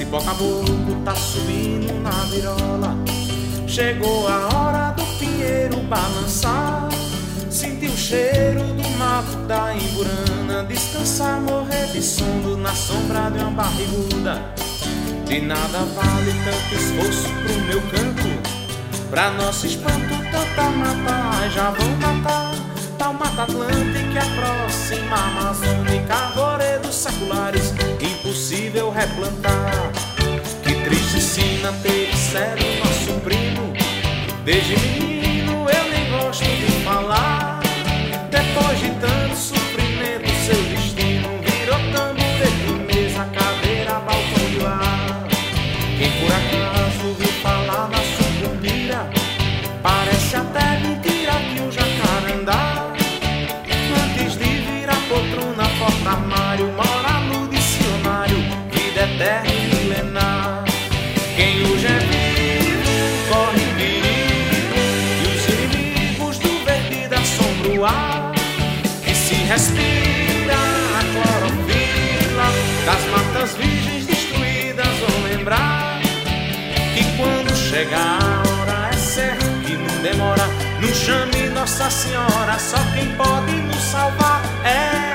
Cipó caboclo tá subindo na virola. Chegou a hora do pinheiro balançar. Sentir o cheiro do mato da Imburana. Descansar, morrer de sono na sombra de uma barriguda. De nada vale tanto esforço pro meu canto. Pra nosso espanto tanta mata já vão matar. Tal Mata Atlântica, a próxima Amazônica, arvoredos seculares, impossível replantar. Que triste sina teve cedo nosso primo. Desde menino eu nem gosto de falar. Depois de tanto sofrimento, seu destino virou tamborete, mesa, cadeira, balcão de lar. Quem por acaso viu falar da sucumbira, parece até mentira que o jacarandá, antes de virar poltrona, porta-armário, mora no dicionário, vida eterna e milenar. Quem hoje é vivo corre perigo, e os inimigos do verde da sombra o ar, que se respira a clorofila das matas virgens destruídas, vão lembrar que quando chegar a hora é certo que não demora. Não chame Nossa Senhora, só quem pode nos salvar é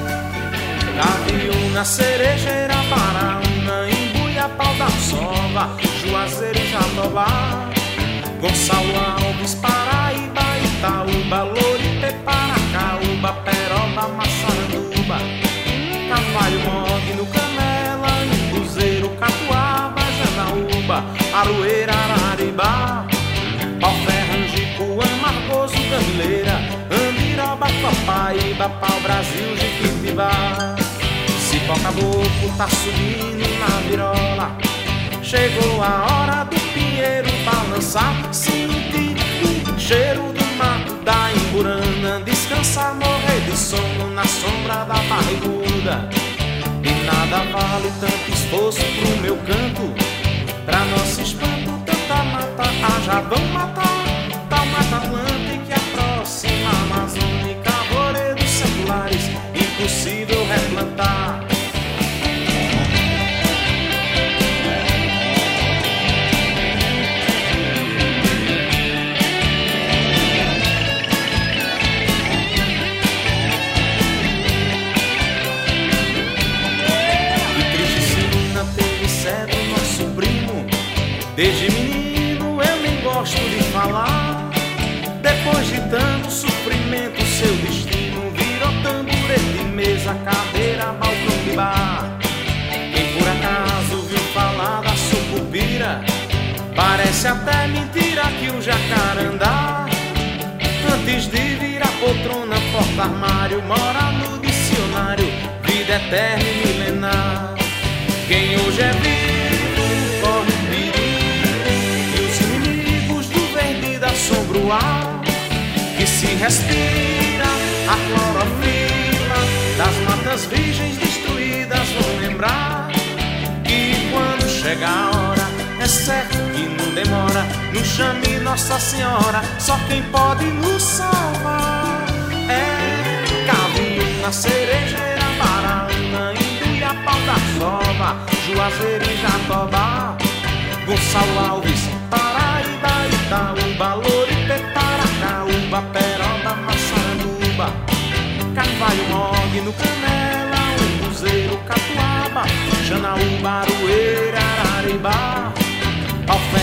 Gaviões, Cerejeira, Paraúna, Imbuia, Pau da Sova, Juazeiro e Jatobá, Gonçalo Alves, Paraíba, Itaúba, Loripe, Paracaúba, Peroba, Massaranduba, Carvalho, Mog, no Canela, Cruzeiro, Catuaba, Janaúba, Aroeira, Araribá, Pau-Ferro, Angipuã, Margoso, Gamileira, Andiroba, Copaíba, Pau-Brasil, Jiquitibá. Cipó caboclo tá subindo na virola. Chegou a hora do pinheiro balançar. Sentir o cheiro do mato da Imburana. Descansar, morrer de sono na sombra da barriguda. E nada vale tanto esforço pro meu canto. Pra nosso espanto tanta mata já vão matar. Tal Mata Atlântica, a próxima Amazônica, arvoredos seculares, impossível replantar. Que triste sina teve cedo nosso primo. Desde menino eu nem gosto de falar. Depois de tanto sofrimento, seu destino virou tamborete, mesa, cadeira, balcão de bar. Quem por acaso viu falar da sucupira, parece até mentira que o jacarandá, antes de virar poltrona, porta-armário, mora no dicionário, vida eterna e milenar. Quem hoje é vivo corre perigo, e os inimigos do verde da sombra o ar, que se respira a clorofila das matas virgens destruídas, vão lembrar que quando chega a hora é certo que não demora. Não chame Nossa Senhora, só quem pode nos salvar é Gaviões, Cerejeira, Paraúna, Imbuia, Pau da Sova, Juazeiro e Jatobá, Gonçalo Alves, Paraíba, Itaúba, Loripe, Paracaúba, Peroba, Massaranduba, Carvalho, Mog, no Canela, Cruzeiro, Catuaba, Janaúba, Aroeira, Araribá, Pau-Ferro,